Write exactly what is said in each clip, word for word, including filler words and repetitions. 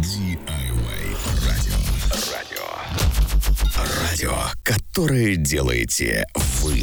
ди ай вай радио. Радио. Радио, которое делаете вы.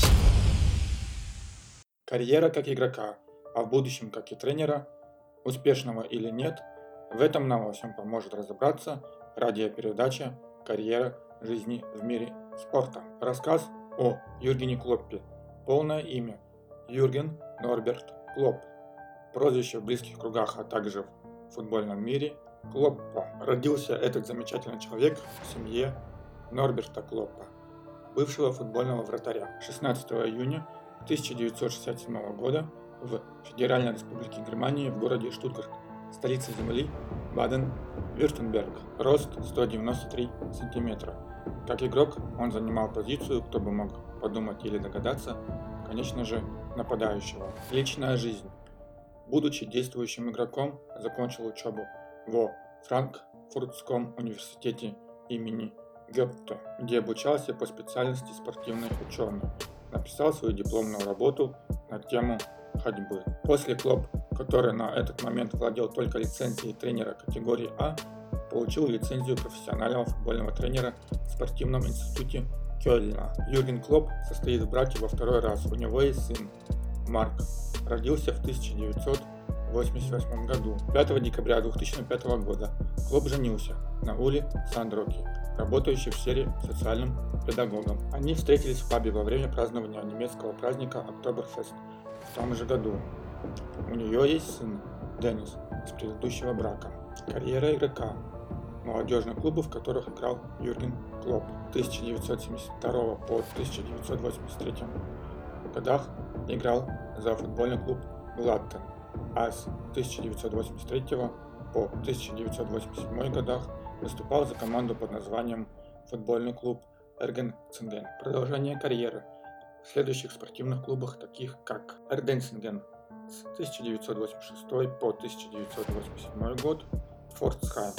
Карьера как игрока, а в будущем как и тренера, успешного или нет, в этом нам во всем поможет разобраться радиопередача «Карьера жизни в мире спорта». Рассказ о Юргене Клоппе. Полное имя – Юрген Норберт Клопп. Прозвище в близких кругах, а также в футбольном мире – Клоппо. Родился этот замечательный человек в семье Норберта Клоппа, бывшего футбольного вратаря. шестнадцатого июня тысяча девятьсот шестьдесят седьмого года в Федеральной Республике Германии в городе Штутгарт, столице земли Баден-Вюртемберг. Рост сто девяносто три сантиметра. Как игрок он занимал позицию, кто бы мог подумать или догадаться, конечно же, нападающего. Личная жизнь. Будучи действующим игроком, закончил учебу во Франкфуртском университете имени Гёте, где обучался по специальности спортивный ученый. Написал свою дипломную работу на тему ходьбы. После Клопп, который на этот момент владел только лицензией тренера категории А, получил лицензию профессионального футбольного тренера в спортивном институте Кёльна. Юрген Клопп состоит в браке во второй раз. У него есть сын Марк. Родился в тысяча девятьсот восемьдесят восьмом году. пятого декабря две тысячи пятого года Клопп женился на Уле Сандроке, работающей в сфере социальным педагогом. Они встретились в пабе во время празднования немецкого праздника Октоберфест в том же году. У нее есть сын Деннис из предыдущего брака. Карьера игрока. Молодежных клубов, в которых играл Юрген Клопп. С тысяча девятьсот семьдесят второго по тысяча девятьсот восемьдесят третий годах играл за футбольный клуб Глаттен, а с тысяча девятьсот восемьдесят третьего по тысяча девятьсот восемьдесят седьмой годах выступал за команду под названием футбольный клуб Эргенцинген. Продолжение карьеры в следующих спортивных клубах, таких как Эргенцинген с тысяча девятьсот восемьдесят шестого по тысяча девятьсот восемьдесят седьмой год, Фордсхайм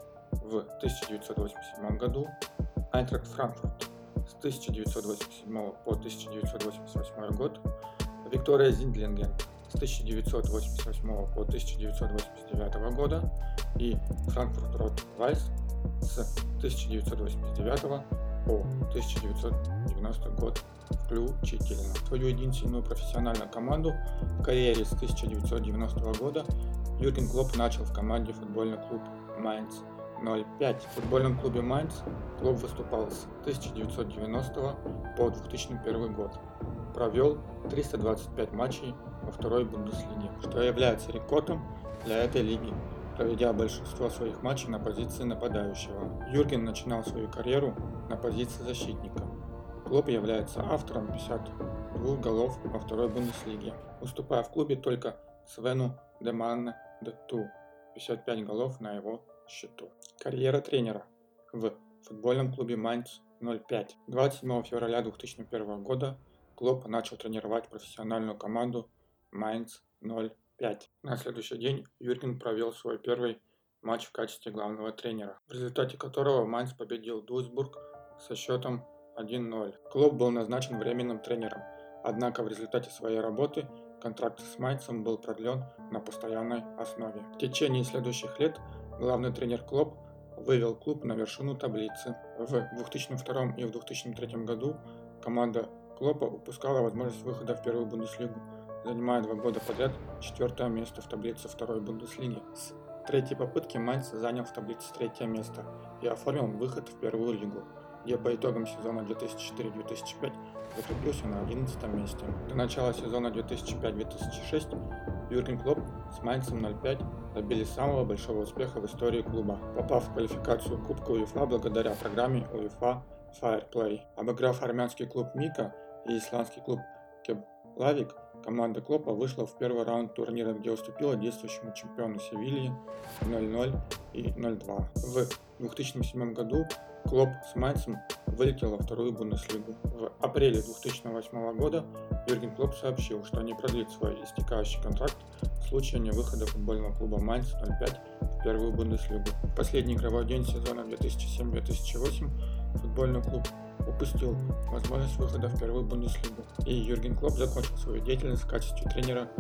в тысяча девятьсот восемьдесят седьмом году, Айнтрахт Франкфурт с тысяча девятьсот восемьдесят седьмого по тысяча девятьсот восемьдесят восьмой год, Виктория Зиндлинген с тысяча девятьсот восемьдесят восьмого по тысяча девятьсот восемьдесят девятого года и Франкфурт Рот-Вальс с тысяча девятьсот восемьдесят девятого по тысяча девятьсот девяностый год включительно. Свою единственную профессиональную команду в карьере с тысяча девятьсот девяностого года Юрген Клопп начал в команде футбольный клуб Майнц ноль пять. В футбольном клубе Майнц Клопп выступал с тысяча девятьсот девяностого по две тысячи первый год. Провел триста двадцать пять матчей во второй Бундеслиге, что является рекордом для этой лиги, проведя большинство своих матчей на позиции нападающего. Юрген начинал свою карьеру на позиции защитника. Клопп является автором пятидесяти двух голов во второй Бундеслиге, уступая в клубе только Свену Деманне де Ту, пятьдесят пять голов на его счету. Карьера тренера в футбольном клубе Майнц ноль пять. двадцать седьмого февраля две тысячи первого года Клопп начал тренировать профессиональную команду Майнц ноль пять. На следующий день Юрген провел свой первый матч в качестве главного тренера, в результате которого Майнц победил Дуйсбург со счетом один ноль. Клопп был назначен временным тренером, однако в результате своей работы контракт с Майнцем был продлен на постоянной основе. В течение следующих лет главный тренер Клопп вывел клуб на вершину таблицы. В две тысячи втором и в две тысячи третьем году команда Клоппа упускала возможность выхода в первую Бундеслигу, занимая два года подряд четвертое место в таблице второй Бундеслиги. С третьей попытки Майнц занял в таблице третье место и оформил выход в первую лигу, где по итогам сезона две тысячи четыре - две тысячи пять закрепился на одиннадцатом месте. До начала сезона две тысячи пять - две тысячи шесть Юрген Клопп с Майнцем ноль пять добились самого большого успеха в истории клуба, попав в квалификацию Кубка УЕФА благодаря программе УЕФА Fair Play. Обыграв армянский клуб Мика и исландский клуб Кеплавик, команда Клоппа вышла в первый раунд турнира, где уступила действующему чемпиону Севильи ноль ноль и ноль два. В две тысячи седьмом году Клопп с Майнцем вылетел во вторую Бундеслигу. В апреле две тысячи восьмого года Юрген Клопп сообщил, что не продлит свой истекающий контракт в случае невыхода футбольного клуба Майнц ноль пять в первую Бундеслигу. В последний игровой день сезона две тысячи семь - две тысячи восемь футбольный клуб упустил возможность выхода в первую Бундеслигу, и Юрген Клопп закончил свою деятельность в качестве тренера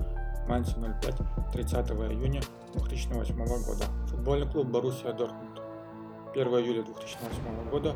Манси ноль пять тридцатого июня две тысячи восьмого года. Футбольный клуб Боруссия Дортмунд. первого июля две тысячи восьмого года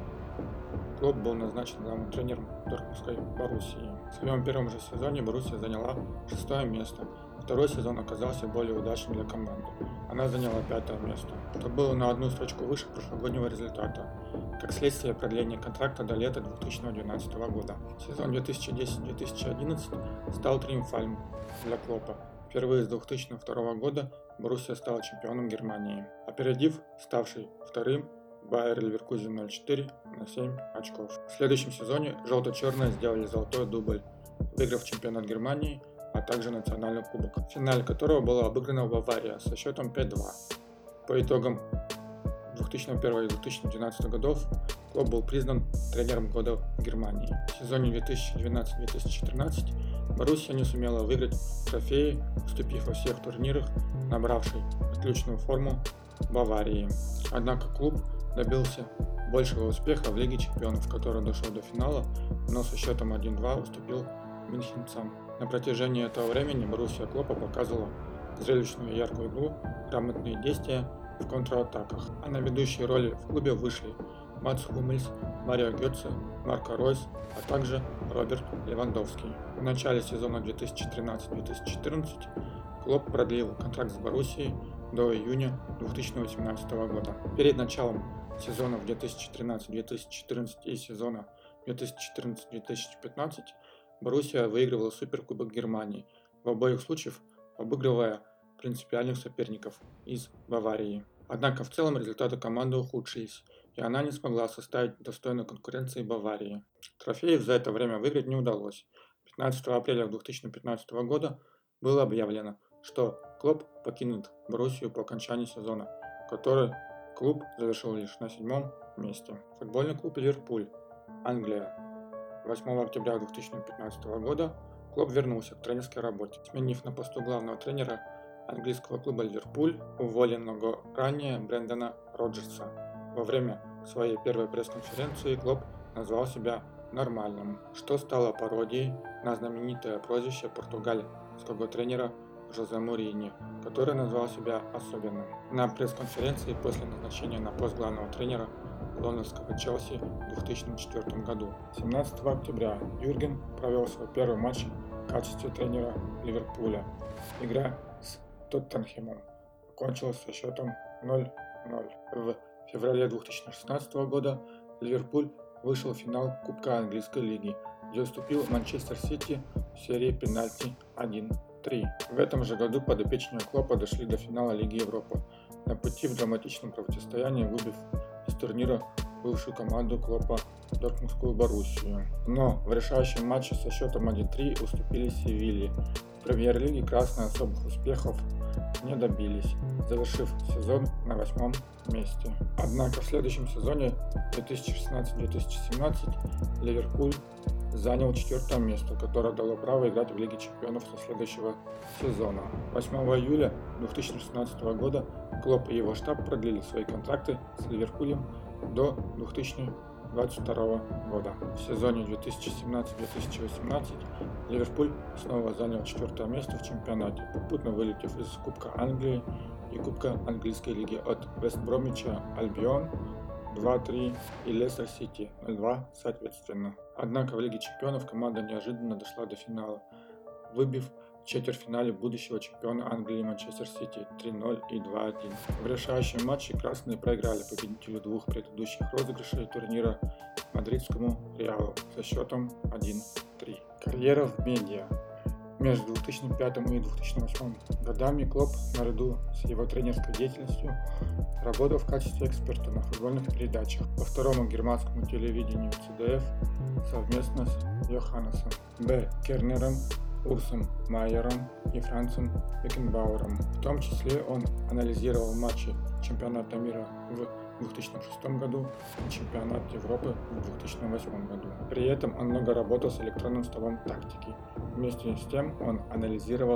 клуб был назначен главным тренером Дортмундской Боруссии. В своем первом же сезоне Боруссия заняла шестое место. Второй сезон оказался более удачным для команды. Она заняла пятое место, что было на одну строчку выше прошлогоднего результата, как следствие продления контракта до лета две тысячи двенадцатого года. Сезон две тысячи десять - две тысячи одиннадцать стал триумфальным для Клопа. Впервые с две тысячи второго года Боруссия стала чемпионом Германии, опередив ставший вторым Байер Ливеркузен ноль четыре на семь очков. В следующем сезоне желто-черные сделали золотой дубль, выиграв чемпионат Германии, а также национальный кубок, в финале которого была обыграна Бавария со счетом пять-два. По итогам две тысячи первого и две тысячи двенадцатого годов клуб был признан тренером года в Германии. В сезоне две тысячи двенадцатый - две тысячи четырнадцатый Боруссия не сумела выиграть трофеи, уступив во всех турнирах, набравшей отличную форму Баварии. Однако клуб добился большего успеха в Лиге чемпионов, в которой дошел до финала, но со счетом один-два уступил мюнхенцам. На протяжении этого времени Боруссия Клопа показывала зрелищную и яркую игру, грамотные действия в контратаках. А на ведущие роли в клубе вышли Матс Хуммельс, Марио Гетце, Марко Ройс, а также Роберт Левандовский. В начале сезона две тысячи тринадцатый - две тысячи четырнадцатый клуб продлил контракт с Боруссией до июня две тысячи восемнадцатого года. Перед началом сезонов две тысячи тринадцатый - две тысячи четырнадцатый и сезона две тысячи четырнадцатый - две тысячи пятнадцатый Боруссия выигрывала Суперкубок Германии, в обоих случаях обыгрывая принципиальных соперников из Баварии. Однако в целом результаты команды ухудшились, и она не смогла составить достойной конкуренции Баварии. Трофеев за это время выиграть не удалось. пятнадцатого апреля две тысячи пятнадцатого года было объявлено, что клуб покинет Боруссию по окончании сезона, который клуб завершил лишь на седьмом месте. Футбольный клуб Ливерпуль, Англия. восьмого октября две тысячи пятнадцатого года клуб вернулся к тренерской работе, сменив на посту главного тренера английского клуба Ливерпуль, уволенного ранее Брендана Роджерса. Во время своей первой пресс-конференции клуб назвал себя нормальным, что стало пародией на знаменитое прозвище португальского тренера Жозе Мourinho, который назвал себя особенным. На пресс-конференции после назначения на пост главного тренера лондонского Челси в две тысячи четвёртом году. семнадцатого октября Юрген провел свой первый матч в качестве тренера Ливерпуля. Игра с Тоттенхэмом окончилась со счетом ноль-ноль. В феврале две тысячи шестнадцатого года Ливерпуль вышел в финал Кубка Английской лиги, где уступил Манчестер Сити в серии пенальти один-три. В этом же году подопечные Клопа дошли до финала Лиги Европы, на пути в драматичном противостоянии выбив из турнира бывшую команду Клопа Дортмундскую Боруссию. Но в решающем матче со счетом один-три уступили Севилье. В премьер-лиге красные особых успехов не добились, завершив сезон на восьмом месте. Однако в следующем сезоне две тысячи шестнадцатый - две тысячи семнадцатый Ливерпуль занял четвертое место, которое дало право играть в Лиге чемпионов со следующего сезона. восьмого июля две тысячи шестнадцатого года клуб и его штаб продлили свои контракты с Ливерпулем до две тысячи двадцать второго года. В сезоне две тысячи семнадцатый - две тысячи восемнадцатый Ливерпуль снова занял четвертое место в чемпионате, попутно вылетев из Кубка Англии и Кубка Английской лиги от Вест-Бромвича Альбион два-три и Лестер Сити ноль-два соответственно. Однако в Лиге чемпионов команда неожиданно дошла до финала, выбив в четвертьфинале будущего чемпиона Англии Манчестер Сити три-ноль и два-один. В решающем матче красные проиграли победителю двух предыдущих розыгрышей турнира мадридскому Реалу со счетом один-три. Карьера в медиа. Между две тысячи пятым и две тысячи восьмым годами клуб, наряду с его тренерской деятельностью, работал в качестве эксперта на футбольных передачах по второму германскому телевидению си ди эф совместно с Йоханнесом Б. Кернером, Урсом Майером и Францем Бекенбауэром. В том числе он анализировал матчи чемпионата мира в две тысячи шестом году и чемпионат Европы в две тысячи восьмом году. При этом он много работал с электронным столом тактики. Вместе с тем он анализировал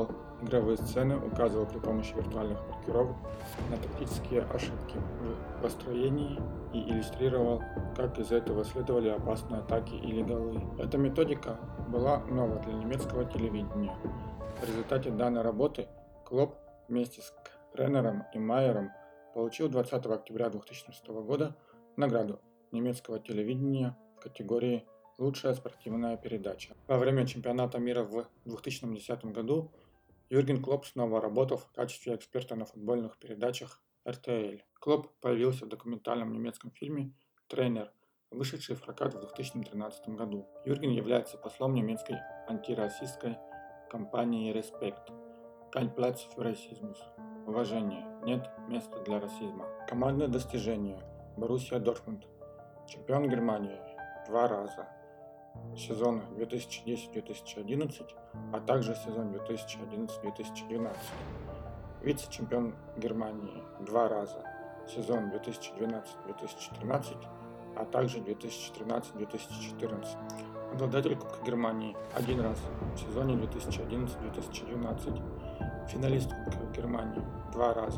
игровые сцены, указывал при помощи виртуальных маркировок на тактические ошибки в построении и иллюстрировал, как из этого следовали опасные атаки или голы. Эта методика была нова для немецкого телевидения. В результате данной работы Клоп вместе с Кренером и Майером получил двадцатого октября две тысячи шестого года награду немецкого телевидения в категории «Лучшая спортивная передача». Во время чемпионата мира в две тысячи десятом году Юрген Клоп снова работал в качестве эксперта на футбольных передачах эр тэ эл. Клоп появился в документальном немецком фильме «Тренер», вышедший в прокат в две тысячи тринадцатом году. Юрген является послом немецкой антирасистской кампании «Респект» «Kein Platz für Rassismus» – «Уважение, нет места для расизма». Командные достижения: Боруссия Дортмунд, чемпион Германии два раза, сезон две тысячи десять - две тысячи одиннадцать, а также сезон две тысячи одиннадцать - две тысячи двенадцать. Вице-чемпион Германии два раза, сезон две тысячи двенадцать - две тысячи тринадцать, а также две тысячи тринадцать - две тысячи четырнадцать. Обладатель Кубка Германии один раз в сезоне две тысячи одиннадцать - две тысячи двенадцать. Финалист Кубка Германии два раза,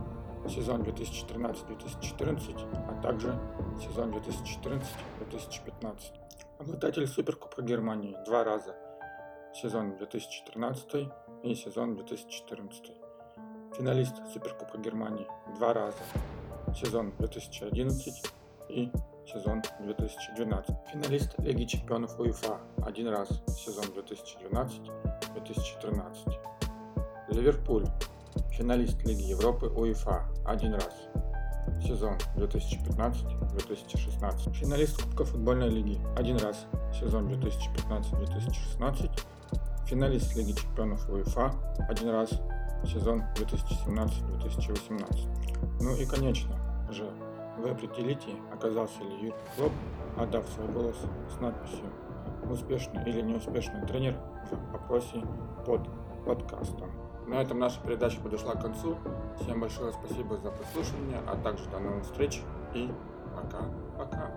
сезон две тысячи тринадцать - две тысячи четырнадцать, а также сезон две тысячи четырнадцать - две тысячи пятнадцать. Обладатель Суперкубка Германии два раза, сезон две тысячи тринадцать и сезон две тысячи четырнадцать. Финалист Суперкубка Германии два раза, сезон две тысячи одиннадцать и сезон две тысячи двенадцать. Финалист Лиги чемпионов УЕФА один раз, сезон две тысячи двенадцать - две тысячи тринадцать. Ливерпуль, финалист Лиги Европы УЕФА один раз, сезон две тысячи пятнадцать - две тысячи шестнадцать. Финалист Кубка футбольной лиги один раз, сезон две тысячи пятнадцать - две тысячи шестнадцать. Финалист Лиги чемпионов УЕФА один раз, сезон две тысячи семнадцать - две тысячи восемнадцать. Ну и конечно же, вы определите, оказался ли Юрген Клоп, отдав свой голос с надписью «Успешный или неуспешный тренер» в опросе под подкастом. На этом наша передача подошла к концу. Всем большое спасибо за прослушивание, а также до новых встреч и пока-пока.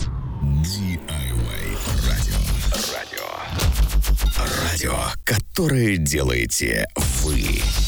ди ай вай радио. Радио. Радио, которое делаете вы.